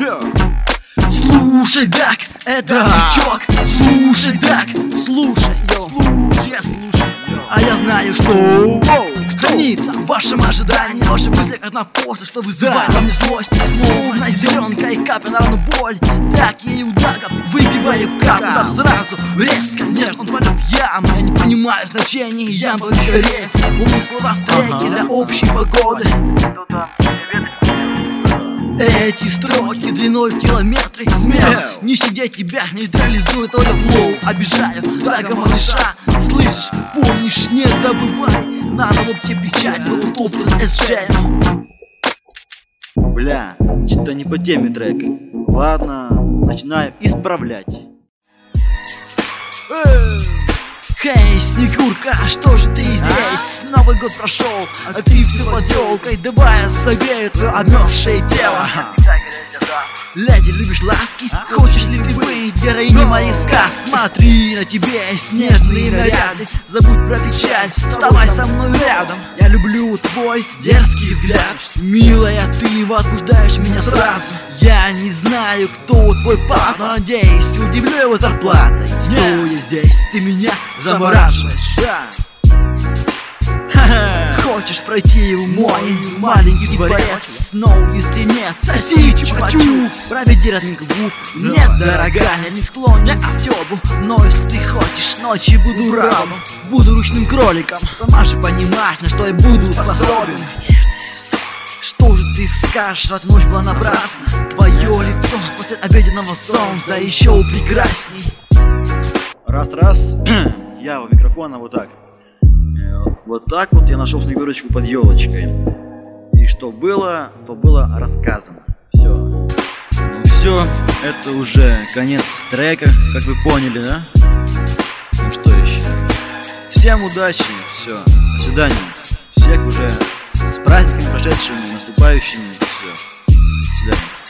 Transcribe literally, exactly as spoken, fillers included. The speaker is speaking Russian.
Слушай, Даг, это Бичок. Слушай, Даг, слушай, йо. Все слушай, а я знаю, что хранится в вашем ожидании. Ваши мысли как на почту, что вызывает во мне злость. Словно зеленка и капля на рану боль. Так я и у Дага выбиваю каплю. Так сразу, резко, нежно, он падает в яму. Я не понимаю значения ямбовых деревьев. Умные слова в треке для общей погоды. Эти строки длиной в километры. Смех, не щадя тебя, нейтрализует только флоу. Обижаю, Дага малыша. Слышишь, помнишь, не забывай. Надо вот тебе печать, был утоплен эс джей. Бля, что-то не по теме трек. Ладно, начинаю исправлять. Хей, Снегурка, что же ты здесь? Новый год прошел, а ты все под елкой. Давай я согрею твое обмерзшее тело. Леди, любишь ласки? Хочешь ли ты быть героиней моих сказ? Смотри, на тебе снежные наряды. Забудь про печаль, вставай со мной рядом. Я люблю твой дерзкий взгляд. Милая, ты возбуждаешь меня сразу. Я не знаю, кто твой папа, но надеюсь, удивлю его зарплатой. Стоя здесь, ты меня замораживаешь. Хочешь пройти в мой маленький дворец? Снова если нет, соси чупа-чуп. Проведи родненько губ. Нет, дорогая, я не склонен к стёбу. Но если ты хочешь, ночью буду рабом. Буду ручным кроликом. Сама же понимаешь, на что я буду способен. Что же ты скажешь, раз ночь была напрасна? Твое лицо после обеденного солнца еще прекрасней. Раз-раз, я у микрофона вот так. Вот так вот я нашел Снегурочку под елочкой. И что было, то было рассказано. Все. Ну все, это уже конец трека, как вы поняли, да? Ну что еще? Всем удачи, все, до свидания. Всех уже с праздниками прошедшими, наступающими, все. До свидания.